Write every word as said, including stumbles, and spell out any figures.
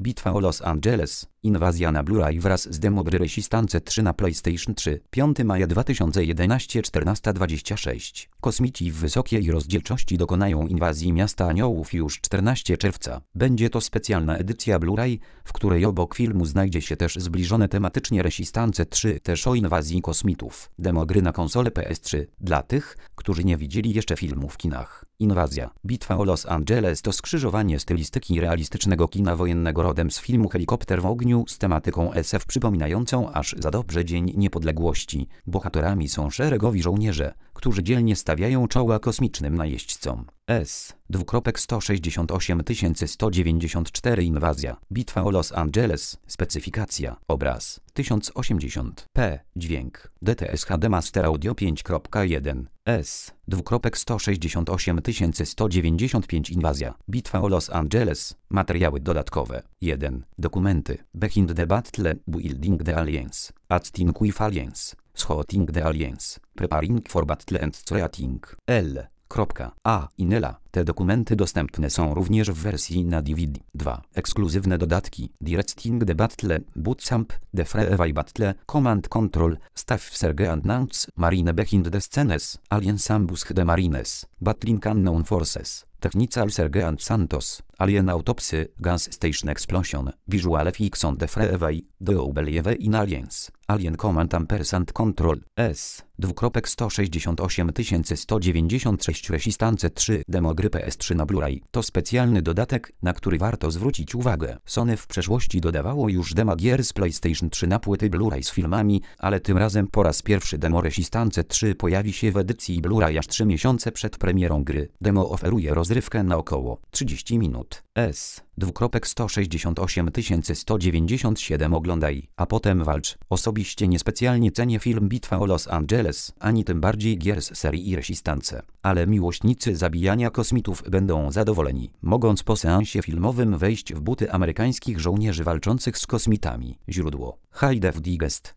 Bitwa o Los Angeles. Inwazja na Blu-ray wraz z demo gry Resistance trzy na PlayStation trzy. piątego maja dwa tysiące jedenastego, czternasta dwadzieścia sześć. Kosmici w wysokiej rozdzielczości dokonają inwazji miasta aniołów już czternastego czerwca. Będzie to specjalna edycja Blu-ray, w której obok filmu znajdzie się też zbliżone tematycznie Resistance trzy, też o inwazji kosmitów. Demo gry na konsolę P S trzy. Dla tych, którzy nie widzieli jeszcze filmu w kinach. Inwazja. Bitwa o Los Angeles to skrzyżowanie stylistyki realistycznego kina wojennego rodem z filmu Helikopter w ogniu z tematyką S F przypominającą aż za dobrze Dzień Niepodległości. Bohaterami są szeregowi żołnierze, którzy dzielnie stawiają czoła kosmicznym najeźdźcom. S. sto sześćdziesiąt osiem tysięcy sto dziewięćdziesiąt cztery Inwazja. Bitwa o Los Angeles. Specyfikacja. Obraz. tysiąc osiemdziesiąt p. Dźwięk. D T S H D Master Audio pięć kropka jeden. S. sto sześćdziesiąt osiem tysięcy sto dziewięćdziesiąt pięć Inwazja. Bitwa o Los Angeles. Materiały dodatkowe. jeden. Dokumenty. Behind the Battle. Building the Alliance. Acting with Alliance. Scouting the Alliance. Preparing for Battle and Creating. L. A. Inela. Te dokumenty dostępne są również w wersji na D V D. dwa. Ekskluzywne dodatki. Directing the Battle, Bootcamp, The Freeway Battle, Command Control, Staff Sergeant Notes, Marine Behind the Scenes, Alliance Ambush the Marines, Battling Unknown Forces, Technical Sergeant Santos, Alien Autopsy, Gas Station Explosion, Visual Effects on the Freeway, The Believe in Aliens, Alien Command Ampersand Control, S. sto sześćdziesiąt osiem tysięcy sto dziewięćdziesiąt sześć Resistance trzy. Demo gry P S trzy na Blu-ray to specjalny dodatek, na który warto zwrócić uwagę. Sony w przeszłości dodawało już demo gier z PlayStation trzy na płyty Blu-ray z filmami, ale tym razem po raz pierwszy demo Resistance trzy pojawi się w edycji Blu-ray aż trzy miesiące przed premierą gry. Demo oferuje rozrywkę na około trzydzieści minut. S. sto sześćdziesiąt osiem tysięcy sto dziewięćdziesiąt siedem Oglądaj, a potem walcz. Osobiście niespecjalnie cenię film Bitwa o Los Angeles, ani tym bardziej gier z serii Resistance. Ale miłośnicy zabijania kosmitów będą zadowoleni, mogąc po seansie filmowym wejść w buty amerykańskich żołnierzy walczących z kosmitami. Źródło. High Def Digest.